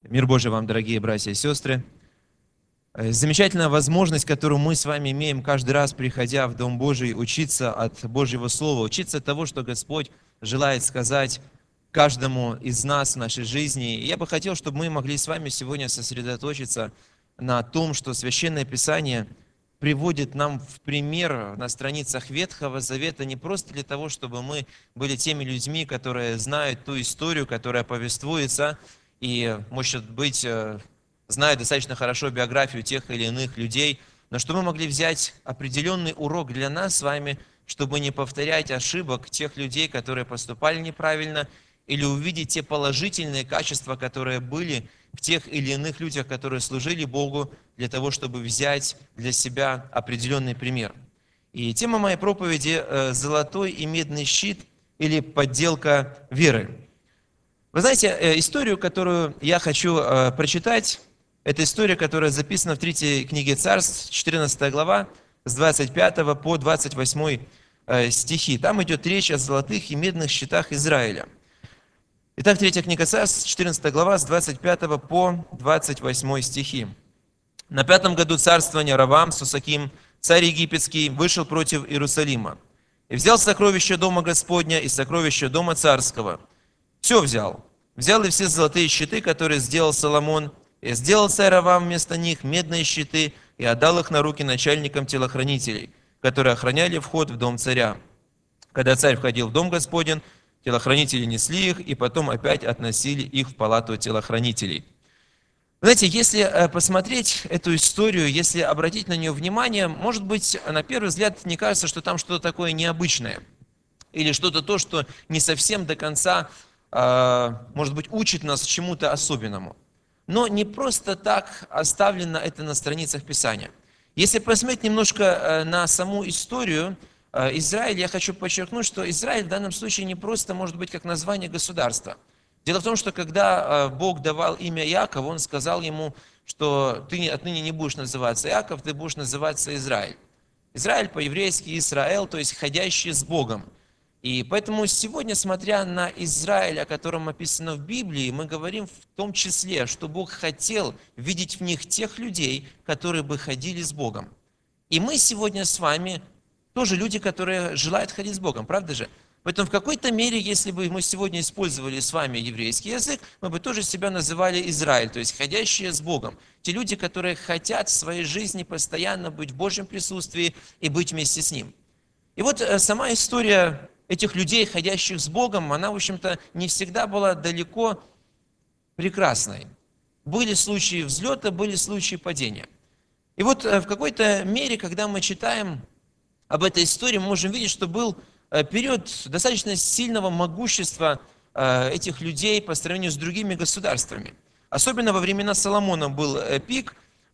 Мир Божий вам, дорогие братья и сестры. Замечательная возможность, которую мы с вами имеем каждый раз, приходя в Дом Божий, учиться от Божьего Слова, учиться от того, что Господь желает сказать каждому из нас в нашей жизни. И я бы хотел, чтобы мы могли с вами сегодня сосредоточиться на том, что Священное Писание приводит нам в пример на страницах Ветхого Завета не просто для того, чтобы мы были теми людьми, которые знают ту историю, которая повествуется, и, может быть, знают достаточно хорошо биографию тех или иных людей, но что мы могли взять определенный урок для нас с вами, чтобы не повторять ошибок тех людей, которые поступали неправильно, или увидеть те положительные качества, которые были в тех или иных людях, которые служили Богу, для того, чтобы взять для себя определенный пример. И тема моей проповеди «Золотой и медный щит» или «Подделка веры». Вы знаете, историю, которую я хочу прочитать, это история, которая записана в 3 книге Царств, 14 глава, с 25 по 28 стихи. Там идет речь о золотых и медных щитах Израиля. Итак, 3 книга Царств, 14 глава, с 25 по 28 стихи. «На 5-м году царствования Ровам Сусаким, царь египетский, вышел против Иерусалима и взял сокровища дома Господня и сокровища дома царского. Все взял. Взял и все золотые щиты, которые сделал Соломон, и сделал царь Ровам вместо них медные щиты, и отдал их на руки начальникам телохранителей, которые охраняли вход в дом царя. Когда царь входил в дом Господень, телохранители несли их, и потом опять относили их в палату телохранителей». Знаете, если посмотреть эту историю, если обратить на нее внимание, может быть, на первый взгляд не кажется, что там что-то такое необычное, или что-то то, что не совсем до конца, может быть, учит нас чему-то особенному. Но не просто так оставлено это на страницах Писания. Если посмотреть немножко на саму историю Израиля, я хочу подчеркнуть, что Израиль в данном случае не просто может быть как название государства. Дело в том, что когда Бог давал имя Иакову, Он сказал ему, что ты отныне не будешь называться Иаков, ты будешь называться Израиль. Израиль по-еврейски Исраэл, то есть ходящий с Богом. И поэтому сегодня, смотря на Израиль, о котором описано в Библии, мы говорим в том числе, что Бог хотел видеть в них тех людей, которые бы ходили с Богом. И мы сегодня с вами тоже люди, которые желают ходить с Богом, правда же? Поэтому в какой-то мере, если бы мы сегодня использовали с вами еврейский язык, мы бы тоже себя называли Израиль, то есть ходящие с Богом. Те люди, которые хотят в своей жизни постоянно быть в Божьем присутствии и быть вместе с Ним. И вот сама история этих людей, ходящих с Богом, она, в общем-то, не всегда была далеко прекрасной. Были случаи взлета, были случаи падения. И вот в какой-то мере, когда мы читаем об этой истории, мы можем видеть, что был период достаточно сильного могущества этих людей по сравнению с другими государствами. Особенно во времена Соломона был пик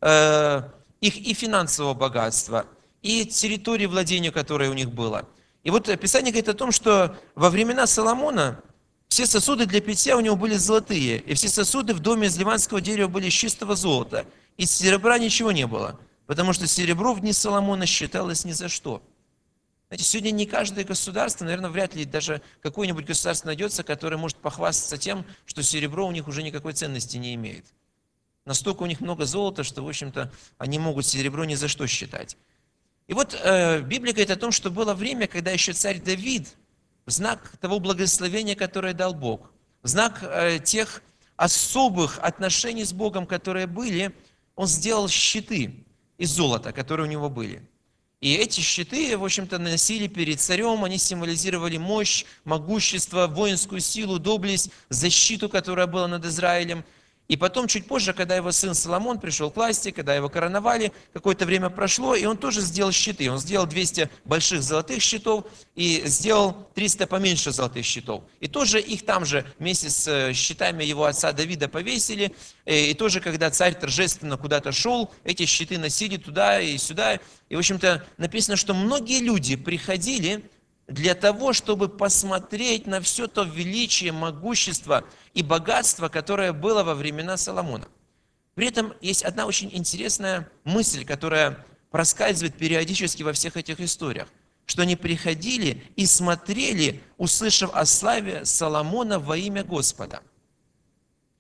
их и финансового богатства, и территории владения, которое у них было. И вот Писание говорит о том, что во времена Соломона все сосуды для питья у него были золотые, и все сосуды в доме из ливанского дерева были из чистого золота. Из серебра ничего не было, потому что серебро в дни Соломона считалось ни за что. Знаете, сегодня не каждое государство, наверное, вряд ли даже какое-нибудь государство найдется, которое может похвастаться тем, что серебро у них уже никакой ценности не имеет. Настолько у них много золота, что, в общем-то, они могут серебро ни за что считать. И вот Библия говорит о том, что было время, когда еще царь Давид, в знак того благословения, которое дал Бог, в знак тех особых отношений с Богом, которые были, он сделал щиты из золота, которые у него были. И эти щиты, в общем-то, носили перед царем, они символизировали мощь, могущество, воинскую силу, доблесть, защиту, которая была над Израилем. И потом, чуть позже, когда его сын Соломон пришел к власти, когда его короновали, какое-то время прошло, и он тоже сделал щиты. Он сделал 200 больших золотых щитов и сделал 300 поменьше золотых щитов. И тоже их там же вместе с щитами его отца Давида повесили. И тоже, когда царь торжественно куда-то шел, эти щиты носили туда и сюда. И, в общем-то, написано, что многие люди приходили для того, чтобы посмотреть на все то величие, могущество и богатство, которое было во времена Соломона. При этом есть одна очень интересная мысль, которая проскальзывает периодически во всех этих историях, что они приходили и смотрели, услышав о славе Соломона во имя Господа.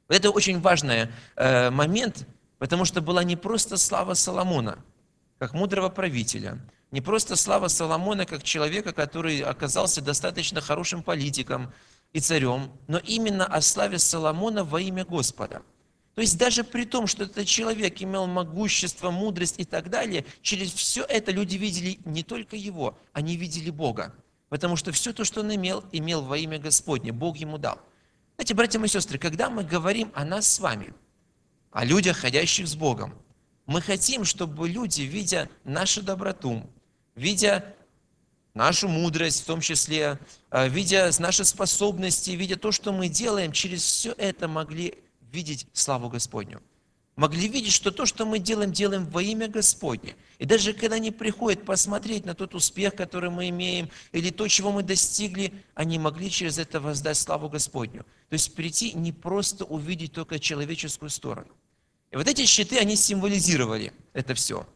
Это очень важный момент, потому что была не просто слава Соломона, как мудрого правителя, не просто слава Соломона, как человека, который оказался достаточно хорошим политиком и царем, но именно о славе Соломона во имя Господа. То есть даже при том, что этот человек имел могущество, мудрость и так далее, через все это люди видели не только его, они видели Бога. Потому что все то, что он имел, имел во имя Господне, Бог ему дал. Знаете, братья и сестры, когда мы говорим о нас с вами, о людях, ходящих с Богом, мы хотим, чтобы люди, видя нашу доброту, видя нашу мудрость в том числе, видя наши способности, видя то, что мы делаем, через все это могли видеть славу Господню. Могли видеть, что то, что мы делаем, делаем во имя Господне. И даже когда они приходят посмотреть на тот успех, который мы имеем, или то, чего мы достигли, они могли через это воздать славу Господню. То есть прийти не просто увидеть только человеческую сторону. И вот эти щиты, они символизировали это все.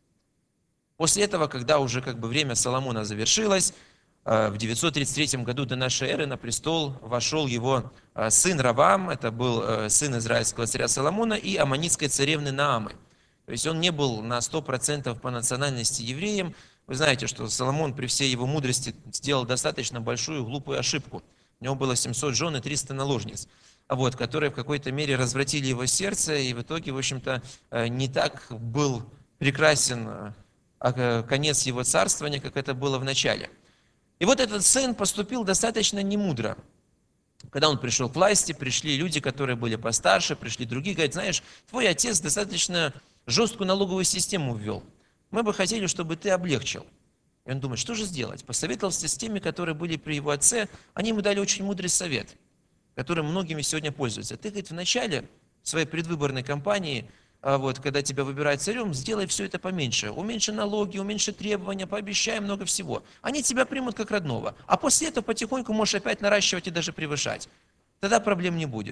После этого, когда уже время Соломона завершилось, в 933 году до нашей эры на престол вошел его сын Равам, это был сын израильского царя Соломона и аммонитской царевны Наамы. То есть он не был на 100% по национальности евреем. Вы знаете, что Соломон при всей его мудрости сделал достаточно большую глупую ошибку. У него было 700 жен и 300 наложниц, которые в какой-то мере развратили его сердце, и в итоге, в общем-то, не так был прекрасен конец его царствования, как это было в начале. И вот этот сын поступил достаточно немудро. Когда он пришел к власти, пришли люди, которые были постарше, пришли другие, говорят: знаешь, твой отец достаточно жесткую налоговую систему ввел. Мы бы хотели, чтобы ты облегчил. И он думает, что же сделать? Посоветовался с теми, которые были при его отце, они ему дали очень мудрый совет, которым многими сегодня пользуются. Ты, говорит, в начале своей предвыборной кампании, когда тебя выбирают царем, сделай все это поменьше. Уменьши налоги, уменьши требования, пообещай много всего. Они тебя примут как родного. А после этого потихоньку можешь опять наращивать и даже превышать. Тогда проблем не будет.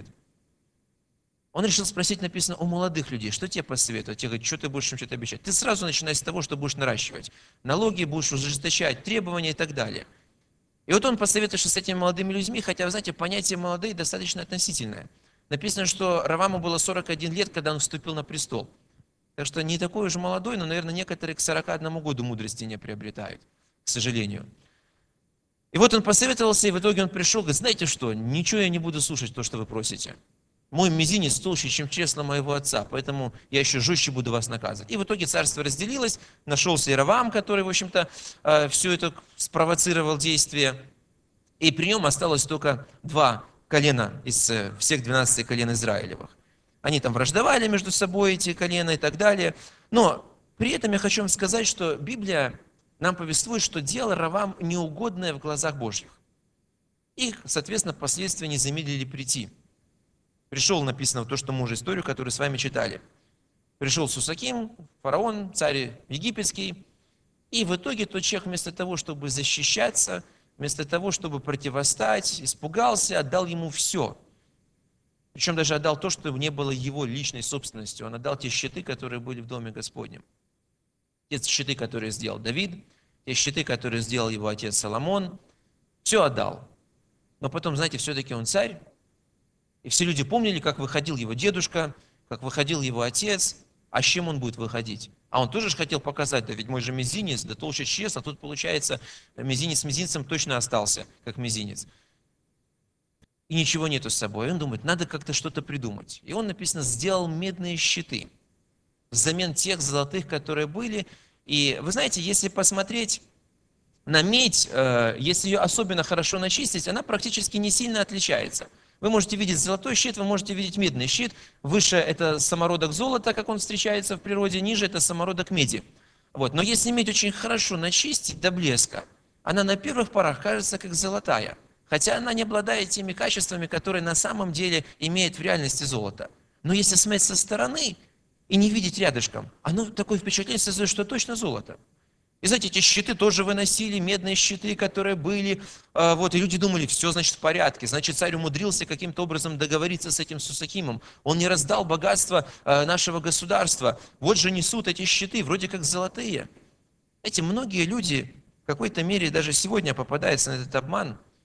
Он решил спросить, написано, у молодых людей, что тебе посоветовать? Те говорят, что ты будешь им что-то обещать? Ты сразу начинай с того, что будешь наращивать. Налоги будешь ужесточать, требования и так далее. И вот он посоветовался с этими молодыми людьми, хотя, вы знаете, понятие «молодые» достаточно относительное. Написано, что Раваму было 41 лет, когда он вступил на престол. Так что не такой уже молодой, но, наверное, некоторые к 41 году мудрости не приобретают, к сожалению. И вот он посоветовался, и в итоге он пришел, говорит, знаете что, ничего я не буду слушать то, что вы просите. Мой мизинец толще, чем чресло моего отца, поэтому я еще жестче буду вас наказывать. И в итоге царство разделилось, нашелся Иеровоам, который, в общем-то, все это спровоцировал действие. И при нем осталось только 2 колена из всех 12 колен Израилевых. Они там враждовали между собой, эти колена и так далее. Но при этом я хочу вам сказать, что Библия нам повествует, что дело Равам неугодное в глазах Божьих. И, соответственно, последствия не замедлили прийти. Пришел, написано, то, что мы уже историю, которую с вами читали. Пришел Сусаким, фараон, царь египетский. И в итоге тот человек вместо того, чтобы защищаться, вместо того, чтобы противостать, испугался, отдал ему все. Причем даже отдал то, что не было его личной собственностью. Он отдал те щиты, которые были в доме Господнем. Те щиты, которые сделал Давид, те щиты, которые сделал его отец Соломон. Все отдал. Но потом, знаете, все-таки он царь. И все люди помнили, как выходил его дедушка, как выходил его отец, а с чем он будет выходить. А он тоже же хотел показать, да ведь мой же мизинец, да толще чрест, а тут получается мизинец с мизинцем точно остался, как мизинец. И ничего нету с собой. И он думает, надо как-то что-то придумать. И он, написано, сделал медные щиты взамен тех золотых, которые были. И вы знаете, если посмотреть на медь, если ее особенно хорошо начистить, она практически не сильно отличается. Вы можете видеть золотой щит, вы можете видеть медный щит. Выше это самородок золота, как он встречается в природе, ниже это самородок меди. Но если медь очень хорошо начистить до блеска, она на первых порах кажется как золотая. Хотя она не обладает теми качествами, которые на самом деле имеет в реальности золото. Но если смотреть со стороны и не видеть рядышком, оно такое впечатление создает, что точно золото. И знаете, эти щиты тоже выносили, медные щиты, которые были, и люди думали, все, значит, в порядке. Значит, царь умудрился каким-то образом договориться с этим Сусакимом. Он не раздал богатство нашего государства. Вот же несут эти щиты, вроде как золотые. Знаете, многие люди в какой-то мере даже сегодня попадаются на этот обман.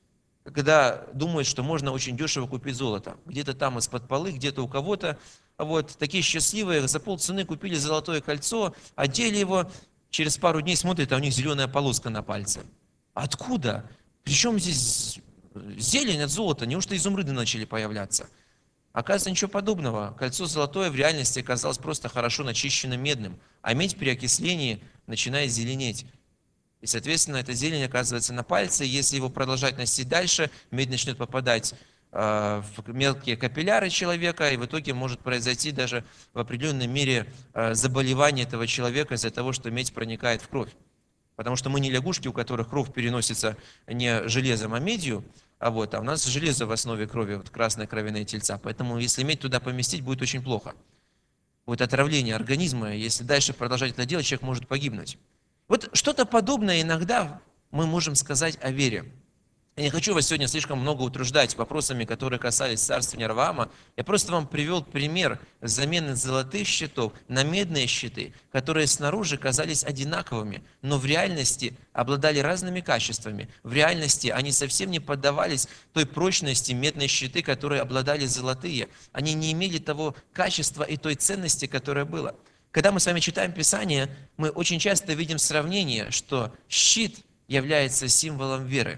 когда думают, что можно очень дешево купить золото. Где-то там из-под полы, где-то у кого-то. Вот такие счастливые за полцены купили золотое кольцо, одели его, через пару дней смотрят, а у них зеленая полоска на пальце. Откуда? Причем здесь зелень от золота? Неужто изумруды начали появляться? Оказывается, ничего подобного. Кольцо золотое в реальности оказалось просто хорошо начищенным медным, а медь при окислении начинает зеленеть. И, соответственно, эта зелень оказывается на пальце. Если его продолжать носить дальше, медь начнет попадать в мелкие капилляры человека, и в итоге может произойти даже в определенной мере заболевание этого человека из-за того, что медь проникает в кровь. Потому что мы не лягушки, у которых кровь переносится не железом, а медью, а у нас железо в основе крови, вот красные кровяные тельца. Поэтому если медь туда поместить, будет очень плохо. Будет отравление организма. Если дальше продолжать это делать, человек может погибнуть. Вот что-то подобное иногда мы можем сказать о вере. Я не хочу вас сегодня слишком много утруждать вопросами, которые касались царствования Раваама. Я просто вам привел пример замены золотых щитов на медные щиты, которые снаружи казались одинаковыми, но в реальности обладали разными качествами. В реальности они совсем не поддавались той прочности медные щиты, которые обладали золотые. Они не имели того качества и той ценности, которая была. Когда мы с вами читаем Писание, мы очень часто видим сравнение, что щит является символом веры.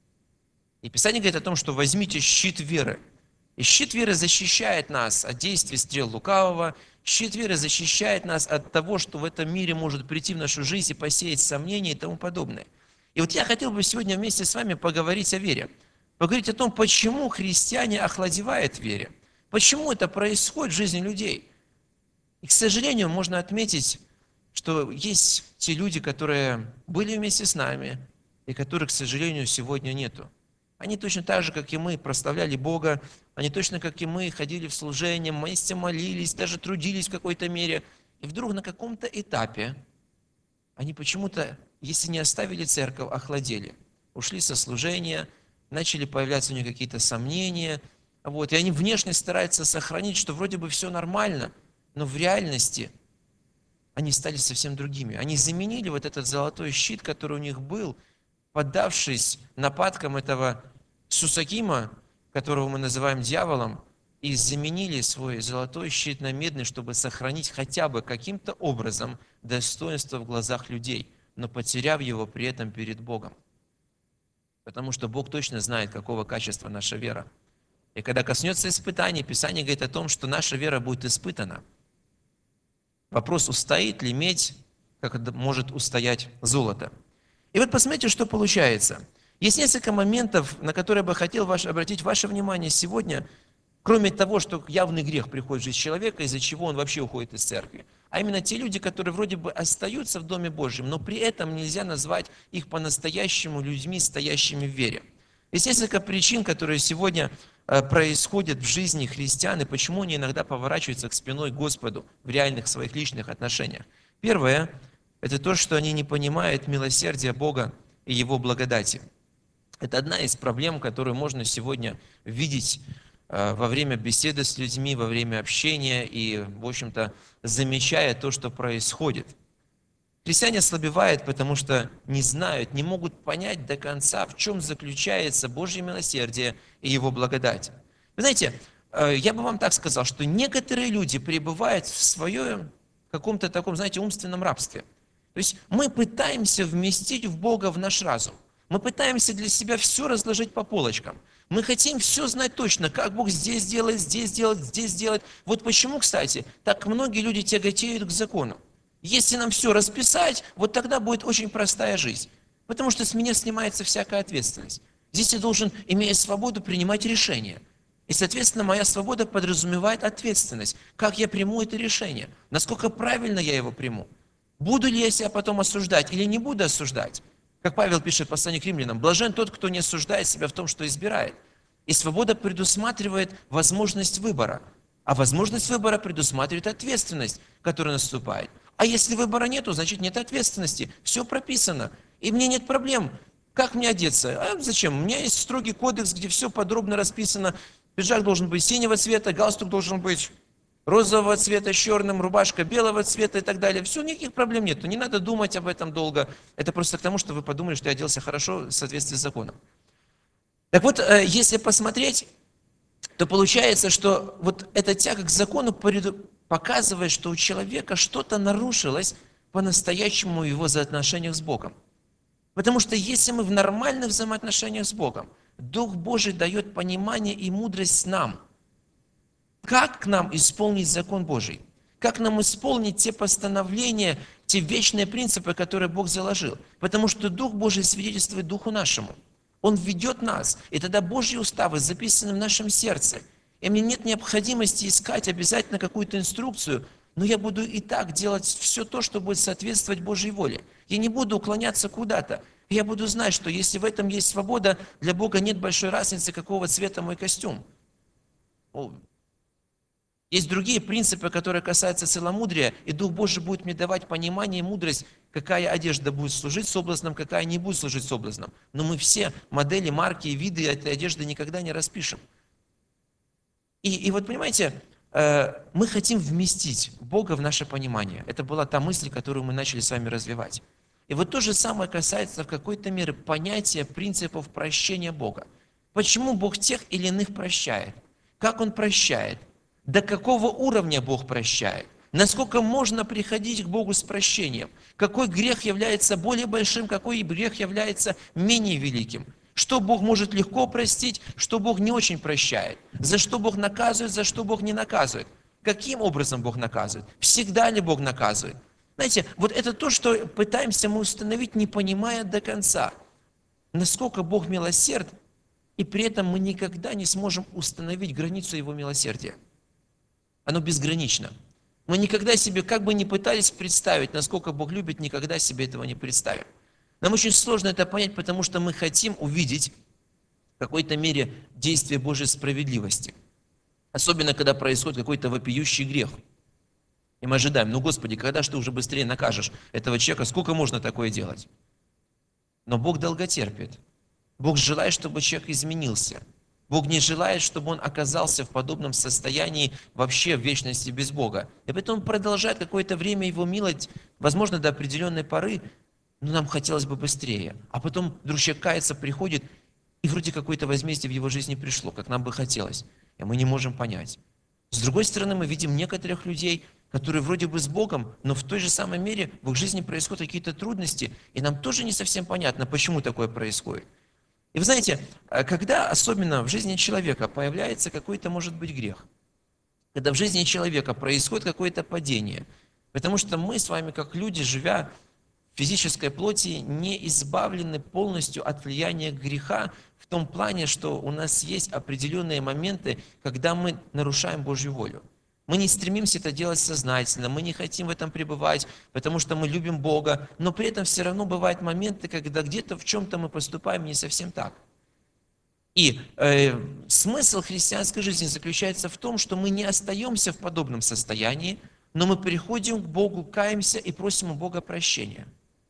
И Писание говорит о том, что возьмите щит веры. И щит веры защищает нас от действий стрел лукавого. Щит веры защищает нас от того, что в этом мире может прийти в нашу жизнь и посеять сомнения и тому подобное. И вот я хотел бы сегодня вместе с вами поговорить о вере. Поговорить о том, почему христиане охладевают в вере. Почему это происходит в жизни людей. И, к сожалению, можно отметить, что есть те люди, которые были вместе с нами, и которых, к сожалению, сегодня нету. Они точно так же, как и мы, прославляли Бога, они точно, как и мы, ходили в служение, вместе молились, даже трудились в какой-то мере. И вдруг на каком-то этапе они почему-то, если не оставили церковь, охладели. Ушли со служения, начали появляться у них какие-то сомнения. И они внешне стараются сохранить, что вроде бы все нормально, но в реальности они стали совсем другими. Они заменили вот этот золотой щит, который у них был, поддавшись нападкам этого Сусакима, которого мы называем дьяволом, и заменили свой золотой щит на медный, чтобы сохранить хотя бы каким-то образом достоинство в глазах людей, но потеряв его при этом перед Богом. Потому что Бог точно знает, какого качества наша вера. И когда коснется испытаний, Писание говорит о том, что наша вера будет испытана. Вопрос, устоит ли медь, как может устоять золото. И вот посмотрите, что получается. Есть несколько моментов, на которые я бы хотел обратить ваше внимание сегодня, кроме того, что явный грех приходит в жизнь человека, из-за чего он вообще уходит из церкви. А именно те люди, которые вроде бы остаются в Доме Божьем, но при этом нельзя назвать их по-настоящему людьми, стоящими в вере. Есть несколько причин, которые сегодня происходят в жизни христиан, и почему они иногда поворачиваются к спиной Господу в реальных своих личных отношениях. Первое – это то, что они не понимают милосердия Бога и Его благодати. Это одна из проблем, которую можно сегодня видеть во время беседы с людьми, во время общения и, в общем-то, замечая то, что происходит. Христиане ослабевают, потому что не знают, не могут понять до конца, в чем заключается Божье милосердие и Его благодать. Вы знаете, я бы вам так сказал, что некоторые люди пребывают в своем каком-то таком, знаете, умственном рабстве. То есть мы пытаемся вместить в Бога в наш разум. Мы пытаемся для себя все разложить по полочкам. Мы хотим все знать точно, как Бог здесь делает, здесь делает, здесь делает. Вот почему, кстати, так многие люди тяготеют к закону. Если нам все расписать, вот тогда будет очень простая жизнь. Потому что с меня снимается всякая ответственность. Здесь я должен, имея свободу, принимать решения. И, соответственно, моя свобода подразумевает ответственность. Как я приму это решение? Насколько правильно я его приму? Буду ли я себя потом осуждать или не буду осуждать? Как Павел пишет в послании к римлянам, блажен тот, кто не осуждает себя в том, что избирает. И свобода предусматривает возможность выбора. А возможность выбора предусматривает ответственность, которая наступает. А если выбора нету, значит нет ответственности. Все прописано. И мне нет проблем. Как мне одеться? А зачем? У меня есть строгий кодекс, где все подробно расписано. Пиджак должен быть синего цвета, галстук должен быть розового цвета с черным, рубашка белого цвета и так далее. Все, никаких проблем нет. Не надо думать об этом долго. Это просто к тому, что вы подумали, что я оделся хорошо в соответствии с законом. Так вот, если посмотреть, то получается, что вот эта тяга к закону показывает, что у человека что-то нарушилось по-настоящему в его взаимоотношениях с Богом. Потому что если мы в нормальных взаимоотношениях с Богом, Дух Божий дает понимание и мудрость нам, как нам исполнить закон Божий, как нам исполнить те постановления, те вечные принципы, которые Бог заложил. Потому что Дух Божий свидетельствует Духу нашему. Он ведет нас, и тогда Божьи уставы записаны в нашем сердце. И мне нет необходимости искать обязательно какую-то инструкцию, но я буду и так делать все то, что будет соответствовать Божьей воле. Я не буду уклоняться куда-то. Я буду знать, что если в этом есть свобода, для Бога нет большой разницы, какого цвета мой костюм. Есть другие принципы, которые касаются целомудрия, и Дух Божий будет мне давать понимание и мудрость, какая одежда будет служить соблазном, какая не будет служить соблазном. Но мы все модели, марки и виды этой одежды никогда не распишем. И вот понимаете, мы хотим вместить Бога в наше понимание. Это была та мысль, которую мы начали с вами развивать. И вот то же самое касается в какой-то мере понятия, принципов прощения Бога. Почему Бог тех или иных прощает? Как Он прощает? До какого уровня Бог прощает? Насколько можно приходить к Богу с прощением? Какой грех является более большим, какой грех является менее великим? Что Бог может легко простить, что Бог не очень прощает? За что Бог наказывает, за что Бог не наказывает? Каким образом Бог наказывает? Всегда ли Бог наказывает? Знаете, вот это то, что пытаемся мы установить, не понимая до конца, насколько Бог милосерд, и при этом мы никогда не сможем установить границу Его милосердия. Оно безгранично. Мы никогда себе, как бы ни пытались представить, насколько Бог любит, никогда себе этого не представим. Нам очень сложно это понять, потому что мы хотим увидеть в какой-то мере действие Божьей справедливости. Особенно, когда происходит какой-то вопиющий грех. И мы ожидаем, ну, Господи, когда же ты уже быстрее накажешь этого человека, сколько можно такое делать? Но Бог долготерпит. Бог желает, чтобы человек изменился. Бог не желает, чтобы он оказался в подобном состоянии вообще в вечности без Бога. И поэтому он продолжает какое-то время его милость, возможно, до определенной поры, но нам хотелось бы быстрее. А потом вдруг человек кается, приходит, и вроде какое-то возмездие в его жизни пришло, как нам бы хотелось. И мы не можем понять. С другой стороны, мы видим некоторых людей, которые вроде бы с Богом, но в той же самой мере в их жизни происходят какие-то трудности, и нам тоже не совсем понятно, почему такое происходит. И вы знаете, когда особенно в жизни человека появляется какой-то, может быть, грех, когда в жизни человека происходит какое-то падение, потому что мы с вами, как люди, живя в физической плоти, не избавлены полностью от влияния греха в том плане, что у нас есть определенные моменты, когда мы нарушаем Божью волю. Мы не стремимся это делать сознательно, мы не хотим в этом пребывать, потому что мы любим Бога, но при этом все равно бывают моменты, когда где-то в чем-то мы поступаем не совсем так. И смысл христианской жизни заключается в том, что мы не остаемся в подобном состоянии, но мы приходим к Богу, каемся и просим у Бога прощения.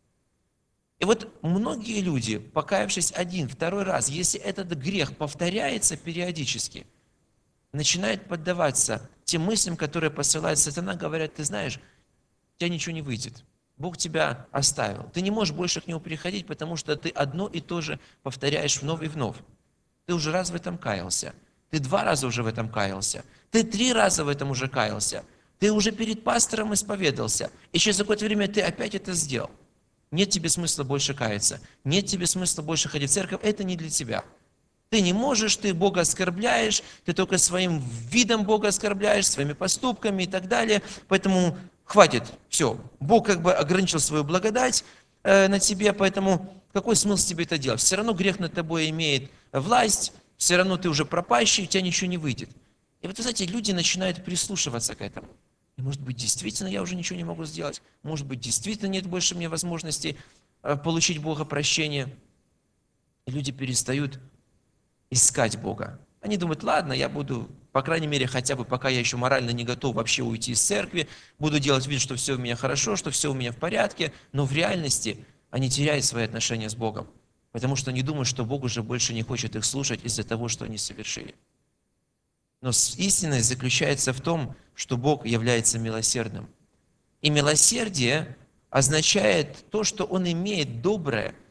И вот многие люди, покаявшись один, второй раз, если этот грех повторяется периодически, начинают поддаваться тем мыслям, которые посылает сатана, говорят, ты знаешь, у тебя ничего не выйдет. Бог тебя оставил. Ты не можешь больше к Нему приходить, потому что ты одно и то же повторяешь вновь и вновь. Ты уже раз в этом каялся. Ты 2 раза уже в этом каялся. Ты 3 раза в этом уже каялся. Ты уже перед пастором исповедался. И через какое-то время ты опять это сделал. Нет тебе смысла больше каяться. Нет тебе смысла больше ходить в церковь. Это не для тебя. Ты не можешь, ты Бога оскорбляешь, ты только своим видом Бога оскорбляешь, своими поступками и так далее. Поэтому хватит, все. Бог как бы ограничил свою благодать на тебе, поэтому какой смысл тебе это делать? Все равно грех над тобой имеет власть, все равно ты уже пропащий, у тебя ничего не выйдет. И вот, вы знаете, люди начинают прислушиваться к этому. И, может быть, действительно я уже ничего не могу сделать. Может быть, действительно нет больше мне возможности получить Бога прощения. И люди перестают искать Бога. Они думают, ладно, я буду, по крайней мере, хотя бы пока я еще морально не готов вообще уйти из церкви, буду делать вид, что все у меня хорошо, что все у меня в порядке, но в реальности они теряют свои отношения с Богом, потому что они думают, что Бог уже больше не хочет их слушать из-за того, что они совершили. Но истина заключается в том, что Бог является милосердным. И милосердие означает то, что Он имеет доброе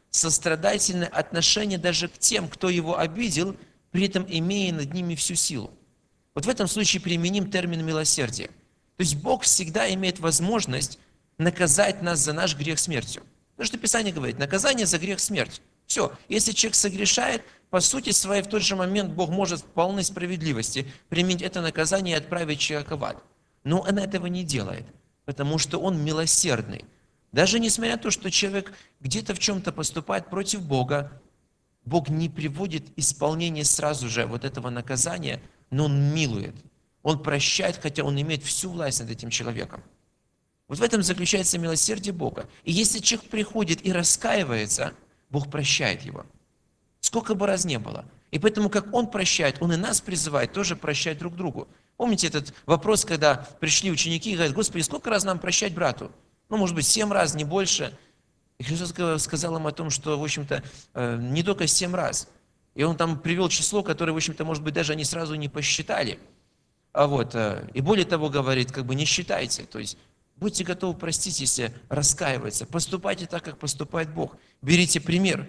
сострадательное отношение даже к тем, кто его обидел, при этом имея над ними всю силу. Вот в этом случае применим термин милосердие. То есть Бог всегда имеет возможность наказать нас за наш грех смертью. Потому что Писание говорит, наказание за грех – смерть. Все, если человек согрешает, по сути своей, в тот же момент Бог может в полной справедливости применить это наказание и отправить человека в ад. Но Он этого не делает, потому что Он милосердный. Даже несмотря на то, что человек где-то в чем-то поступает против Бога, Бог не приводит исполнение сразу же вот этого наказания, но Он милует. Он прощает, хотя Он имеет всю власть над этим человеком. Вот в этом заключается милосердие Бога. И если человек приходит и раскаивается, Бог прощает его. Сколько бы раз не было. И поэтому, как Он прощает, Он и нас призывает тоже прощать друг другу. Помните этот вопрос, когда пришли ученики и говорят: Господи, сколько раз нам прощать брату? Ну, может быть, 7 раз, не больше. И Христос сказал им о том, что, в общем-то, не только 7 раз. И Он там привел число, которое, в общем-то, может быть, даже они сразу не посчитали. И более того, говорит, не считайте. То есть, будьте готовы простить, если раскаиваться. Поступайте так, как поступает Бог. Берите пример.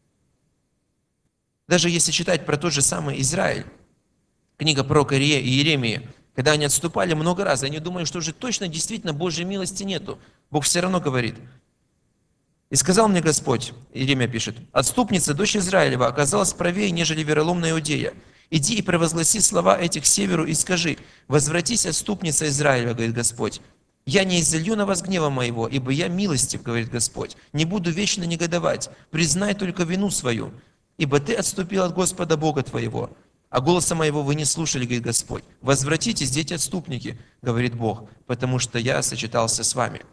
Даже если читать про тот же самый Израиль, книга пророка Иеремии, когда они отступали много раз, они думали, что уже точно, действительно, Божьей милости нету. Бог все равно говорит: «И сказал мне Господь», Иеремия пишет, «отступница, дочь Израилева, оказалась правее, нежели вероломная Иудея. Иди и провозгласи слова этих северу и скажи: возвратись, отступница Израилева, говорит Господь. Я не изолью на вас гнева моего, ибо я милостив, говорит Господь. Не буду вечно негодовать, признай только вину свою. Ибо ты отступил от Господа Бога твоего, а голоса моего вы не слушали, говорит Господь. Возвратитесь, дети отступники, говорит Бог, потому что я сочетался с вами».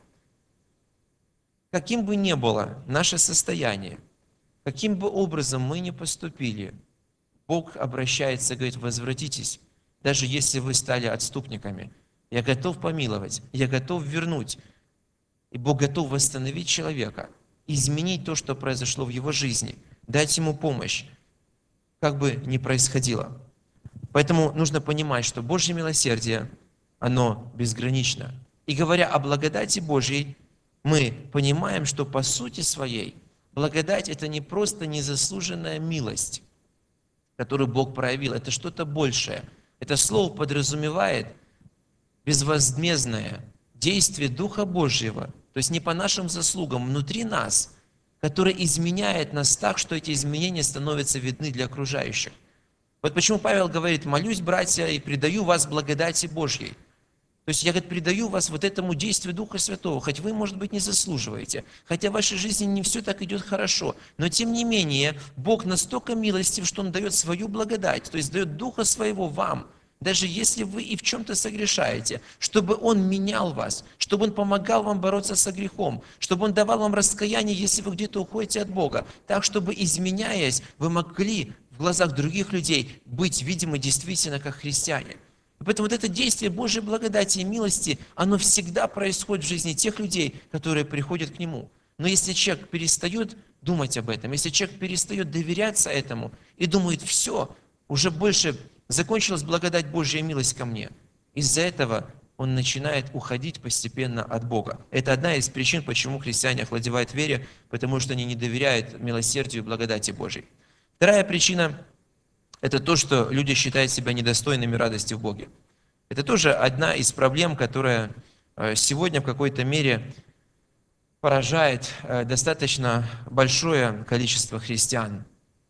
Каким бы ни было наше состояние, каким бы образом мы ни поступили, Бог обращается и говорит: возвратитесь, даже если вы стали отступниками. Я готов помиловать, я готов вернуть. И Бог готов восстановить человека, изменить то, что произошло в его жизни, дать ему помощь, как бы ни происходило. Поэтому нужно понимать, что Божье милосердие, оно безгранично. И говоря о благодати Божьей, мы понимаем, что по сути своей благодать – это не просто незаслуженная милость, которую Бог проявил, это что-то большее. Это слово подразумевает безвозмездное действие Духа Божьего, то есть не по нашим заслугам, внутри нас, которое изменяет нас так, что эти изменения становятся видны для окружающих. Вот почему Павел говорит: «Молюсь, братья, и предаю вас благодати Божьей». То есть я, предаю вас вот этому действию Духа Святого, хоть вы, может быть, не заслуживаете, хотя в вашей жизни не все так идет хорошо, но тем не менее Бог настолько милостив, что Он дает свою благодать, то есть дает Духа Своего вам, даже если вы и в чем-то согрешаете, чтобы Он менял вас, чтобы Он помогал вам бороться со грехом, чтобы Он давал вам раскаяние, если вы где-то уходите от Бога, так, чтобы, изменяясь, вы могли в глазах других людей быть видимы действительно как христиане. Поэтому вот это действие Божьей благодати и милости, оно всегда происходит в жизни тех людей, которые приходят к Нему. Но если человек перестает думать об этом, если человек перестает доверяться этому и думает: все, уже больше закончилась благодать Божья и милость ко мне, из-за этого он начинает уходить постепенно от Бога. Это одна из причин, почему христиане охладевают в вере, потому что они не доверяют милосердию и благодати Божьей. Вторая причина – это то, что люди считают себя недостойными радости в Боге. Это тоже одна из проблем, которая сегодня в какой-то мере поражает достаточно большое количество христиан.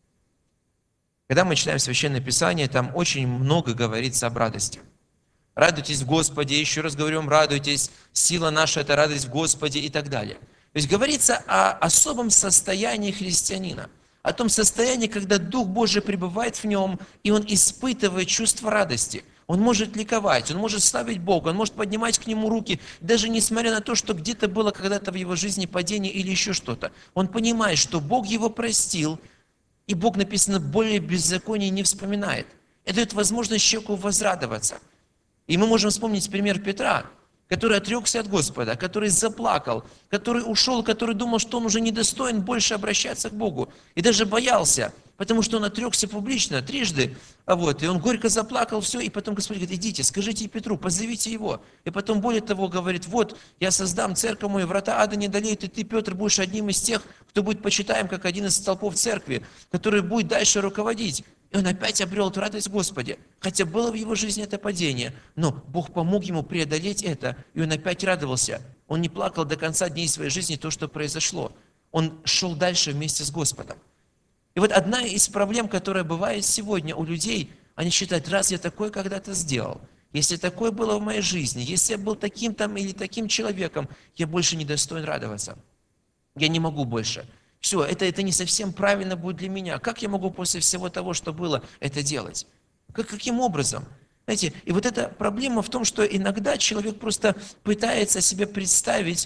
Когда мы читаем Священное Писание, там очень много говорится об радости. Радуйтесь в Господе, еще раз говорю вам, радуйтесь, сила наша – это радость в Господе и так далее. То есть говорится о особом состоянии христианина, о том состоянии, когда Дух Божий пребывает в нем, и он испытывает чувство радости. Он может ликовать, он может славить Бога, он может поднимать к Нему руки, даже несмотря на то, что где-то было когда-то в его жизни падение или еще что-то. Он понимает, что Бог его простил, и Бог, написано, более беззакония не вспоминает. Это дает возможность человеку возрадоваться. И мы можем вспомнить пример Петра, который отрекся от Господа, который заплакал, который ушел, который думал, что он уже недостоин больше обращаться к Богу, и даже боялся. потому что он отрекся публично трижды, и он горько заплакал, все, и потом Господь говорит, идите, скажите Петру, позовите его. И потом, более того, говорит, вот, я создам церковь мою, врата ада не одолеют, и ты, Петр, будешь одним из тех, кто будет почитаем, как один из столпов церкви, который будет дальше руководить. И он опять обрел эту радость в Господе. Хотя было в его жизни это падение, но Бог помог ему преодолеть это, и он опять радовался. Он не плакал до конца дней своей жизни то, что произошло. Он шел дальше вместе с Господом. И вот одна из проблем, которая бывает сегодня у людей, они считают, раз я такое когда-то сделал, если такое было в моей жизни, если я был таким там или таким человеком, я больше не достоин радоваться. Я не могу больше. Все, это не совсем правильно будет для меня. Как я могу после всего того, что было, это делать? Каким образом? Знаете, и вот эта проблема в том, что иногда человек просто пытается себе представить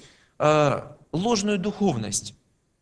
ложную духовность.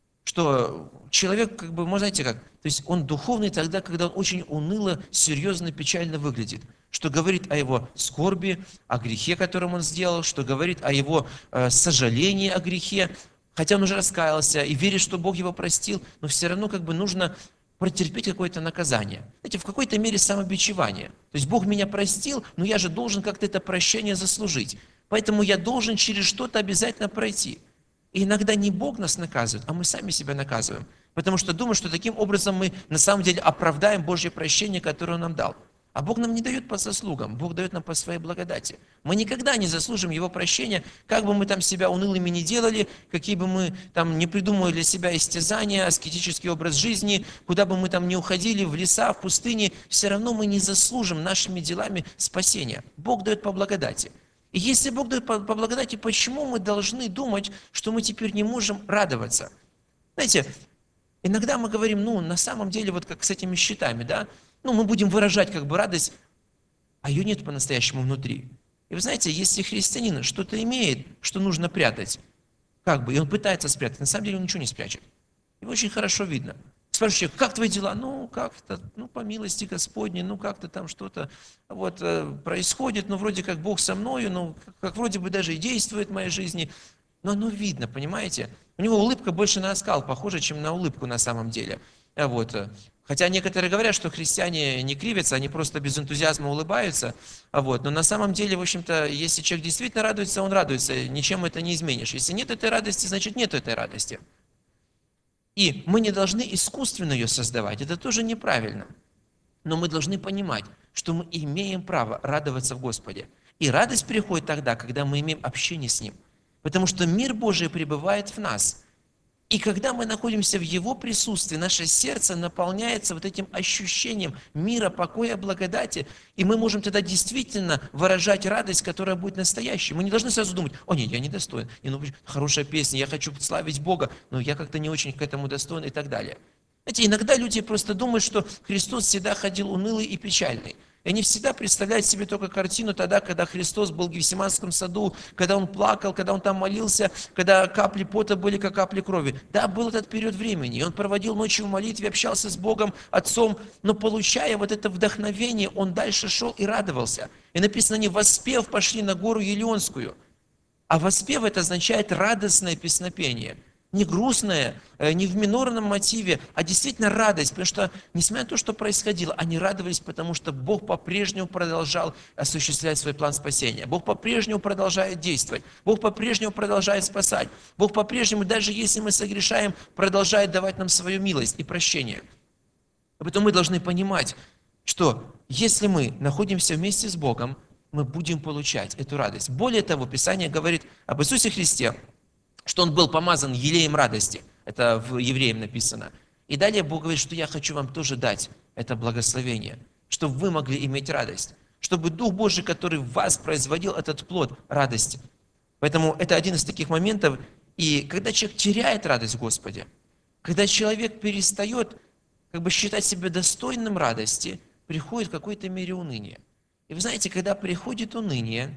Что человек, знаете как, то есть он духовный тогда, когда он очень уныло, серьезно, печально выглядит. Что говорит о его скорби, о грехе, которым он сделал, что говорит о его сожалении о грехе, хотя он уже раскаялся и верит, что Бог его простил, но все равно нужно протерпеть какое-то наказание. Знаете, в какой-то мере самобичевание. То есть Бог меня простил, но я же должен как-то это прощение заслужить. Поэтому я должен через что-то обязательно пройти. И иногда не Бог нас наказывает, а мы сами себя наказываем. Потому что думаем, что таким образом мы на самом деле оправдаем Божье прощение, которое Он нам дал. А Бог нам не дает по заслугам, Бог дает нам по своей благодати. Мы никогда не заслужим Его прощения, как бы мы там себя унылыми не делали, какие бы мы там не придумывали для себя истязания, аскетический образ жизни, куда бы мы там не уходили, в леса, в пустыне, все равно мы не заслужим нашими делами спасения. Бог дает по благодати. И если Бог дает по благодати, почему мы должны думать, что мы теперь не можем радоваться? Знаете, иногда мы говорим, на самом деле, вот как с этими счетами, да, мы будем выражать радость, а ее нет по-настоящему внутри. И вы знаете, если христианин что-то имеет, что нужно прятать, и он пытается спрятать, на самом деле он ничего не спрячет. Его очень хорошо видно. Спрашиваешь, как твои дела? Как-то, по милости Господней, как-то там что-то происходит, вроде как Бог со мною, как вроде бы даже и действует в моей жизни. Но оно видно, понимаете? У него улыбка больше на оскал похожа, чем на улыбку на самом деле. Хотя некоторые говорят, что христиане не кривятся, они просто без энтузиазма улыбаются. Но на самом деле, в общем-то, если человек действительно радуется, он радуется, ничем это не изменишь. Если нет этой радости, значит нет этой радости. И мы не должны искусственно ее создавать, это тоже неправильно. Но мы должны понимать, что мы имеем право радоваться в Господе. И радость приходит тогда, когда мы имеем общение с Ним. Потому что мир Божий пребывает в нас. И когда мы находимся в Его присутствии, наше сердце наполняется этим ощущением мира, покоя, благодати, и мы можем тогда действительно выражать радость, которая будет настоящей. Мы не должны сразу думать, нет, я не достоин, хорошая песня, я хочу славить Бога, но я как-то не очень к этому достоин и так далее. Знаете, иногда люди просто думают, что Христос всегда ходил унылый и печальный. И они всегда представляют себе только картину тогда, когда Христос был в Гефсиманском саду, когда Он плакал, когда Он там молился, когда капли пота были, как капли крови. Да, был этот период времени, и Он проводил ночью в молитве, общался с Богом, Отцом, но получая это вдохновение, Он дальше шел и радовался. И написано, они воспев пошли на гору Елеонскую. А воспев это означает радостное песнопение. Не грустное, не в минорном мотиве, а действительно радость. Потому что, несмотря на то, что происходило, они радовались, потому что Бог по-прежнему продолжал осуществлять свой план спасения. Бог по-прежнему продолжает действовать. Бог по-прежнему продолжает спасать. Бог по-прежнему, даже если мы согрешаем, продолжает давать нам свою милость и прощение. Поэтому мы должны понимать, что если мы находимся вместе с Богом, мы будем получать эту радость. Более того, Писание говорит об Иисусе Христе, что Он был помазан елеем радости. Это в Евреям написано. И далее Бог говорит, что я хочу вам тоже дать это благословение, чтобы вы могли иметь радость, чтобы Дух Божий, который в вас производил этот плод радости. Поэтому это один из таких моментов. И когда человек теряет радость в Господе, когда человек перестает считать себя достойным радости, приходит в какой-то мере уныние. И вы знаете, когда приходит уныние,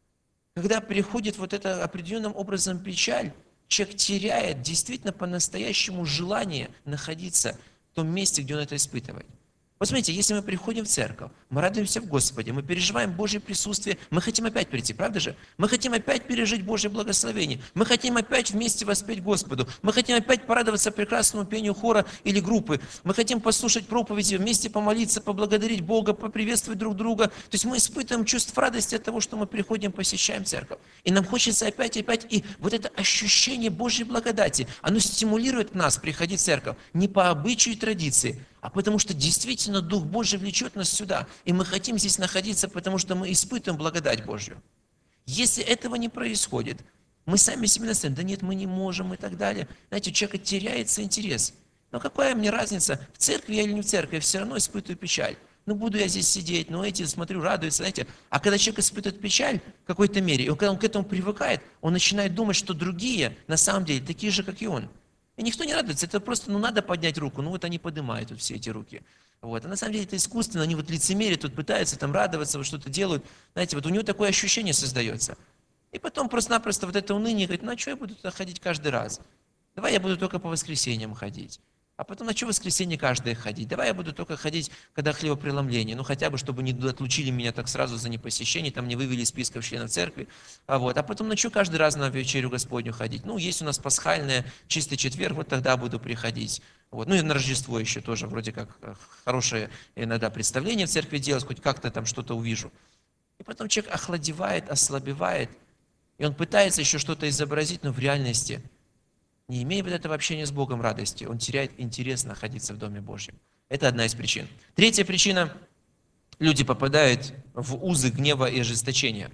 когда приходит это определенным образом печаль, человек теряет действительно по-настоящему желание находиться в том месте, где он это испытывает. Вот смотрите, если мы приходим в церковь, мы радуемся в Господе, мы переживаем Божье присутствие, мы хотим опять прийти, правда же? Мы хотим опять пережить Божье благословение, мы хотим опять вместе воспеть Господу, мы хотим опять порадоваться прекрасному пению хора или группы, мы хотим послушать проповеди, вместе помолиться, поблагодарить Бога, поприветствовать друг друга. То есть мы испытываем чувство радости от того, что мы приходим, посещаем церковь. И нам хочется опять и опять, и вот это ощущение Божьей благодати, оно стимулирует нас приходить в церковь не по обычаю и традиции, а потому что действительно Дух Божий влечет нас сюда. И мы хотим здесь находиться, потому что мы испытываем благодать Божью. Если этого не происходит, мы сами себе наставим, да нет, мы не можем и так далее. Знаете, у человека теряется интерес. Но какая мне разница, в церкви я или не в церкви, я все равно испытываю печаль. Ну, буду я здесь сидеть, но эти, смотрю, радуются, знаете. А когда человек испытывает печаль в какой-то мере, и когда он к этому привыкает, он начинает думать, что другие на самом деле такие же, как и он. И никто не радуется, это просто, надо поднять руку, вот они поднимают вот все эти руки. Вот. А на самом деле это искусственно, они вот лицемерят, тут пытаются там радоваться, вот что-то делают. Знаете, вот у него такое ощущение создается. И потом просто-напросто вот это уныние говорит, а что я буду туда ходить каждый раз? Давай я буду только по воскресеньям ходить. А потом, на что в воскресенье каждое ходить? Давай я буду только ходить, когда хлебопреломление. Хотя бы, чтобы не отлучили меня так сразу за непосещение, там не вывели из списков членов церкви. А потом, на что каждый раз на вечерю Господню ходить? Есть у нас пасхальная, чистый четверг, вот тогда буду приходить. И на Рождество еще тоже вроде как хорошее иногда представление в церкви делать, хоть как-то там что-то увижу. И потом человек охладевает, ослабевает, и он пытается еще что-то изобразить, но в реальности не имея вот этого общения с Богом радости, он теряет интерес находиться в Доме Божьем. Это одна из причин. Третья причина – люди попадают в узы гнева и ожесточения.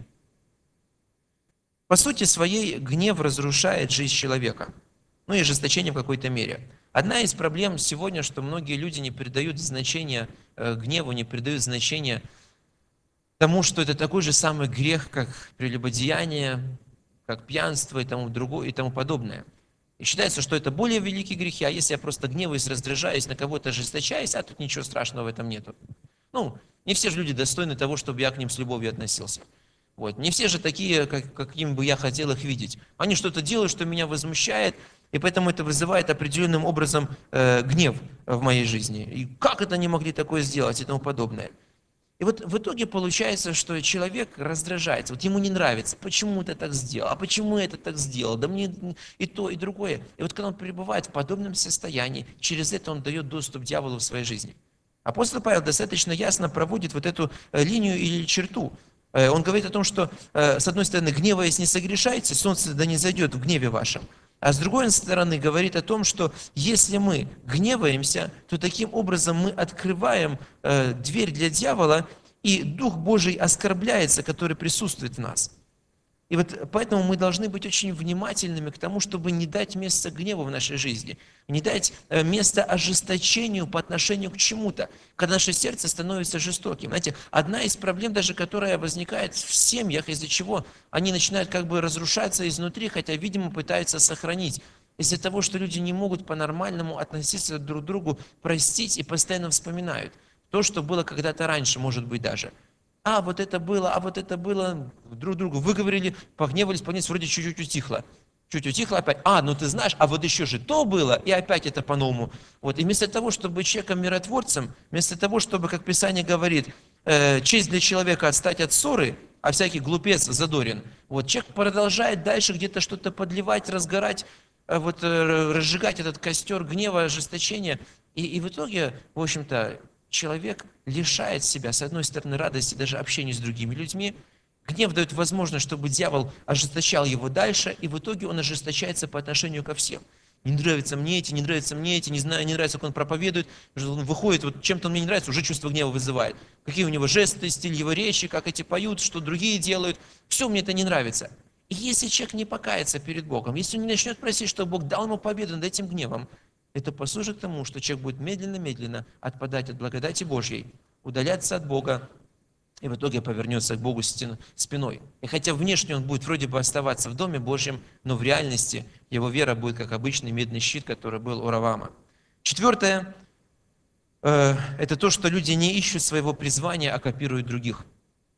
По сути своей, гнев разрушает жизнь человека, и ожесточение в какой-то мере. Одна из проблем сегодня, что многие люди не придают значения гневу, не придают значения тому, что это такой же самый грех, как прелюбодеяние, как пьянство и тому другое, и тому подобное. И считается, что это более великие грехи, а если я просто гневаюсь, раздражаюсь, на кого-то ожесточаюсь, тут ничего страшного в этом нету. Не все же люди достойны того, чтобы я к ним с любовью относился. Не все же такие, каким бы я хотел их видеть. Они что-то делают, что меня возмущает, и поэтому это вызывает определенным образом гнев в моей жизни. И как это они могли такое сделать и тому подобное. И в итоге получается, что человек раздражается, ему не нравится, почему ты так сделал, а почему это так сделал, да мне и то, и другое. И когда он пребывает в подобном состоянии, через это он дает доступ дьяволу в своей жизни. Апостол Павел достаточно ясно проводит вот эту линию или черту. Он говорит о том, что, с одной стороны, гневаясь не согрешайте, солнце да не зайдет в гневе вашем. А с другой стороны, говорит о том, что если мы гневаемся, то таким образом мы открываем дверь для дьявола, и Дух Божий оскорбляется, который присутствует в нас. И поэтому мы должны быть очень внимательными к тому, чтобы не дать место гневу в нашей жизни, не дать место ожесточению по отношению к чему-то, когда наше сердце становится жестоким. Знаете, одна из проблем даже, которая возникает в семьях, из-за чего они начинают разрушаться изнутри, хотя, видимо, пытаются сохранить, из-за того, что люди не могут по-нормальному относиться друг к другу, простить и постоянно вспоминают то, что было когда-то раньше, может быть, даже. Вот это было, друг другу выговорили, погневались, вроде чуть-чуть утихло. Чуть утихло опять, ты знаешь, еще же то было, и опять это по-новому. И вместо того, чтобы быть человеком-миротворцем, вместо того, чтобы, как Писание говорит, честь для человека отстать от ссоры, а всякий глупец задорен, человек продолжает дальше где-то что-то подливать, разгорать, разжигать этот костер гнева, ожесточения. И в итоге, в общем-то, человек лишает себя, с одной стороны, радости даже общения с другими людьми. Гнев дает возможность, чтобы дьявол ожесточал его дальше, и в итоге он ожесточается по отношению ко всем. Не нравятся мне эти, не знаю, не нравится, как он проповедует, он выходит, чем-то он мне не нравится, уже чувство гнева вызывает. Какие у него жесты, стиль его речи, как эти поют, что другие делают, все мне это не нравится. И если человек не покается перед Богом, если он не начнет просить, чтобы Бог дал ему победу над этим гневом, это послужит к тому, что человек будет медленно-медленно отпадать от благодати Божьей, удаляться от Бога, и в итоге повернется к Богу спиной. И хотя внешне он будет вроде бы оставаться в Доме Божьем, но в реальности его вера будет как обычный медный щит, который был у Равама. Четвертое – это то, что люди не ищут своего призвания, а копируют других.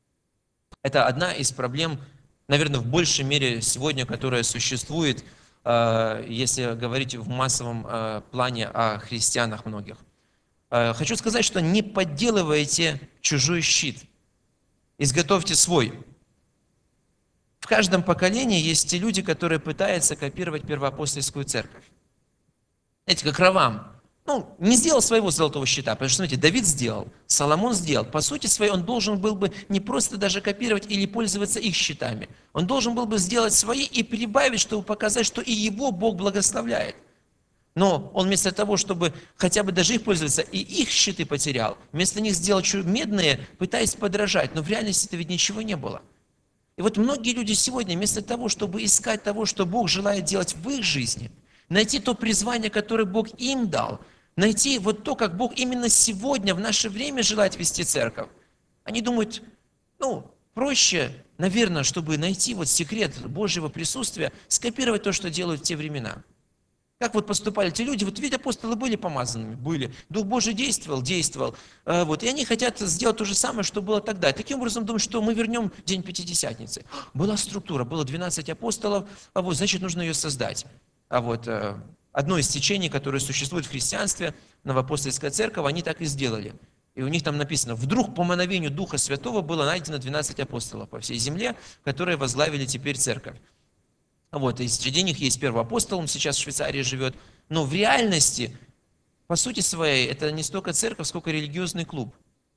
Это одна из проблем, наверное, в большей мере сегодня, которая существует, если говорить в массовом плане о христианах многих. Хочу сказать, что не подделывайте чужой щит, изготовьте свой. В каждом поколении есть те люди, которые пытаются копировать первоапостольскую церковь. Знаете, как Равам. Не сделал своего золотого щита, потому что, смотрите, Давид сделал, Соломон сделал. По сути своей, он должен был бы не просто даже копировать или пользоваться их щитами. Он должен был бы сделать свои и прибавить, чтобы показать, что и его Бог благословляет. Но он вместо того, чтобы хотя бы даже их пользоваться, и их щиты потерял, вместо них сделал медные, пытаясь подражать. Но в реальности-то ведь ничего не было. И вот многие люди сегодня, вместо того, чтобы искать того, что Бог желает делать в их жизни, найти то призвание, которое Бог им дал, найти вот то, как Бог именно сегодня, в наше время желает вести церковь, они думают, проще, наверное, чтобы найти вот секрет Божьего присутствия, скопировать то, что делают в те времена. Как вот поступали те люди, вот ведь апостолы были помазанными, были, Дух Божий действовал, и они хотят сделать то же самое, что было тогда. И таким образом думают, что мы вернем день Пятидесятницы. Была структура, было 12 апостолов, значит, нужно ее создать. Одно из течений, которое существует в христианстве, Новоапостольская церковь, они так и сделали. И у них там написано, вдруг по мановению Духа Святого было найдено 12 апостолов по всей земле, которые возглавили теперь церковь. И среди них есть первый апостол, он сейчас в Швейцарии живет. Но в реальности, по сути своей, это не столько церковь, сколько религиозный клуб.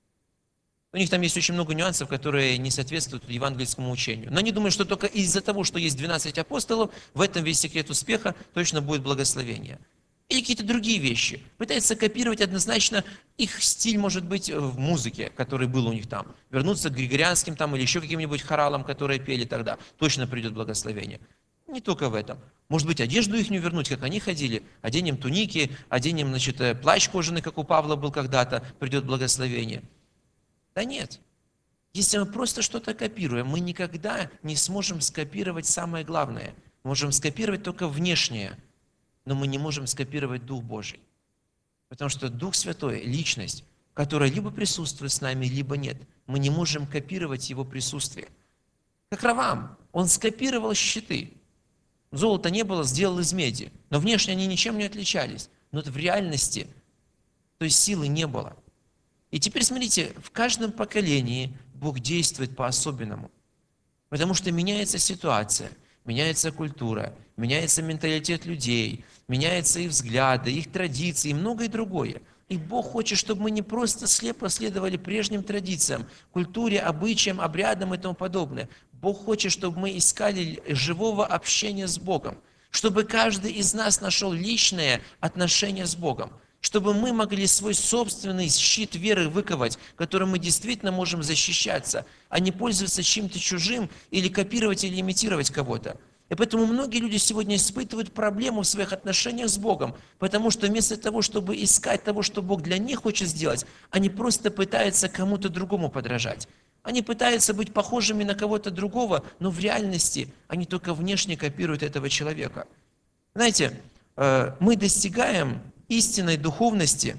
У них там есть очень много нюансов, которые не соответствуют евангельскому учению. Но они думают, что только из-за того, что есть 12 апостолов, в этом весь секрет успеха, точно будет благословение. Или какие-то другие вещи. Пытаются копировать однозначно их стиль, может быть, в музыке, который был у них там. Вернуться к григорианским там или еще каким-нибудь хоралам, которые пели тогда. Точно придет благословение. Не только в этом. Может быть, одежду их не вернуть, как они ходили. Оденем туники, оденем, плащ кожаный, как у Павла был когда-то, придет благословение. Да нет. Если мы просто что-то копируем, мы никогда не сможем скопировать самое главное. Мы можем скопировать только внешнее, но мы не можем скопировать Дух Божий. Потому что Дух Святой – личность, которая либо присутствует с нами, либо нет. Мы не можем копировать Его присутствие. Как Равам, он скопировал щиты. Золота не было, сделал из меди. Но внешне они ничем не отличались. Но это в реальности той силы не было. И теперь смотрите, в каждом поколении Бог действует по-особенному. Потому что меняется ситуация, меняется культура, меняется менталитет людей, меняются их взгляды, их традиции и многое другое. И Бог хочет, чтобы мы не просто слепо следовали прежним традициям, культуре, обычаям, обрядам и тому подобное. Бог хочет, чтобы мы искали живого общения с Богом, чтобы каждый из нас нашел личное отношение с Богом, чтобы мы могли свой собственный щит веры выковать, которым мы действительно можем защищаться, а не пользоваться чем-то чужим или копировать или имитировать кого-то. И поэтому многие люди сегодня испытывают проблему в своих отношениях с Богом, потому что вместо того, чтобы искать того, что Бог для них хочет сделать, они просто пытаются кому-то другому подражать. Они пытаются быть похожими на кого-то другого, но в реальности они только внешне копируют этого человека. Знаете, мы достигаем истинной духовности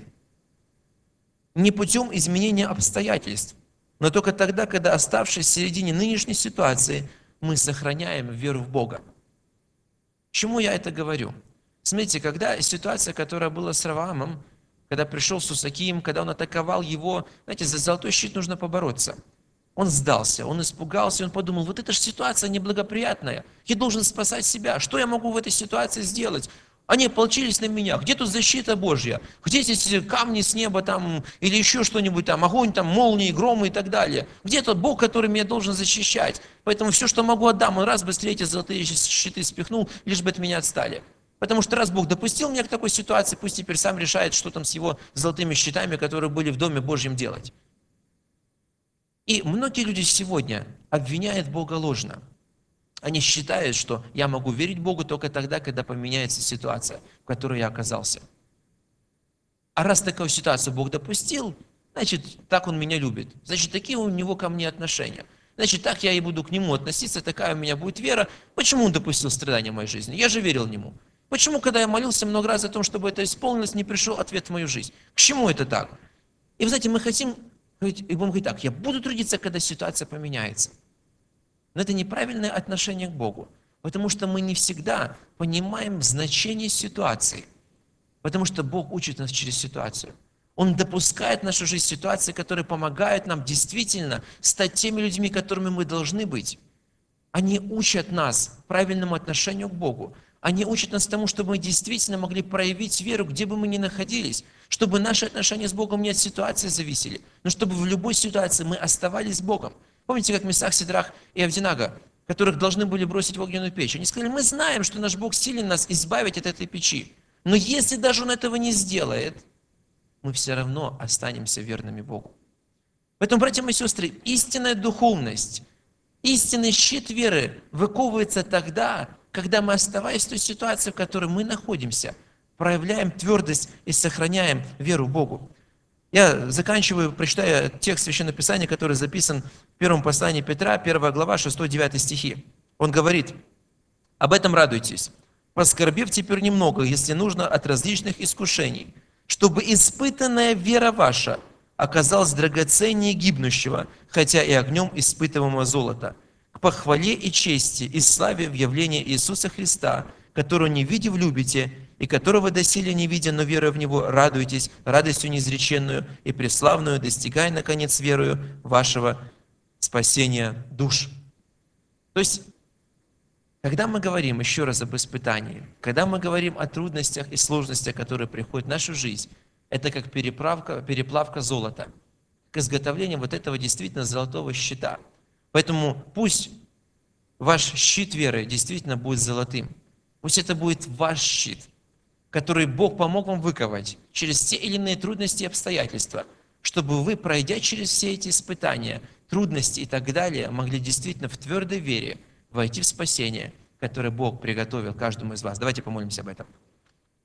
не путем изменения обстоятельств, но только тогда, когда, оставшись в середине нынешней ситуации, мы сохраняем веру в Бога. Чему я это говорю? Смотрите, когда ситуация, которая была с Раваамом, когда пришел Сусаким, когда он атаковал его, знаете, за золотой щит нужно побороться. Он сдался, он испугался, он подумал, вот эта же ситуация неблагоприятная, я должен спасать себя, что я могу в этой ситуации сделать? Они ополчились на меня, где тут защита Божья? Где здесь камни с неба там, или еще что-нибудь там, огонь там, молнии, громы и так далее? Где тот Бог, который меня должен защищать? Поэтому все, что могу, отдам. Он раз быстрее эти золотые щиты спихнул, лишь бы от меня отстали. Потому что раз Бог допустил меня к такой ситуации, пусть теперь сам решает, что там с его золотыми щитами, которые были в Доме Божьем, делать. И многие люди сегодня обвиняют Бога ложно. Они считают, что я могу верить Богу только тогда, когда поменяется ситуация, в которой я оказался. А раз такую ситуацию Бог допустил, значит, так Он меня любит. Значит, такие у Него ко мне отношения. Значит, так я и буду к Нему относиться, такая у меня будет вера. Почему Он допустил страдания в моей жизни? Я же верил Нему. Почему, когда я молился много раз о том, чтобы это исполнилось, не пришел ответ в мою жизнь? К чему это так? И вы знаете, мы хотим, и Бог говорит так, я буду трудиться, когда ситуация поменяется. Но это неправильное отношение к Богу, потому что мы не всегда понимаем значение ситуации, потому что Бог учит нас через ситуацию. Он допускает в нашу жизнь ситуации, которые помогают нам действительно стать теми людьми, которыми мы должны быть. Они учат нас правильному отношению к Богу. Они учат нас тому, чтобы мы действительно могли проявить веру, где бы мы ни находились, чтобы наши отношения с Богом не от ситуации зависели, но чтобы в любой ситуации мы оставались с Богом. Помните, как Месах, Сидрах и Авдинага, которых должны были бросить в огненную печь? Они сказали: мы знаем, что наш Бог силен нас избавить от этой печи. Но если даже Он этого не сделает, мы все равно останемся верными Богу. Поэтому, братья и сестры, истинная духовность, истинный щит веры выковывается тогда, когда мы, оставаясь в той ситуации, в которой мы находимся, проявляем твердость и сохраняем веру Богу. Я заканчиваю, прочитая текст Священного Писания, который записан в первом послании Петра, 1 глава, 6-9 стихи. Он говорит: «Об этом радуйтесь, поскорбев теперь немного, если нужно, от различных искушений, чтобы испытанная вера ваша оказалась драгоценнее гибнущего, хотя и огнем испытываемого золота, к похвале и чести и славе в явлении Иисуса Христа, которого не видев любите, и которого доселе не видя, но веруя в Него, радуйтесь радостью неизреченную и преславную, достигая, наконец, верою вашего спасения душ». То есть, когда мы говорим еще раз об испытании, когда мы говорим о трудностях и сложностях, которые приходят в нашу жизнь, это как переплавка золота, к изготовлению вот этого действительно золотого щита. Поэтому пусть ваш щит веры действительно будет золотым. Пусть это будет ваш щит, который Бог помог вам выковать через те или иные трудности и обстоятельства, чтобы вы, пройдя через все эти испытания, трудности и так далее, могли действительно в твердой вере войти в спасение, которое Бог приготовил каждому из вас. Давайте помолимся об этом.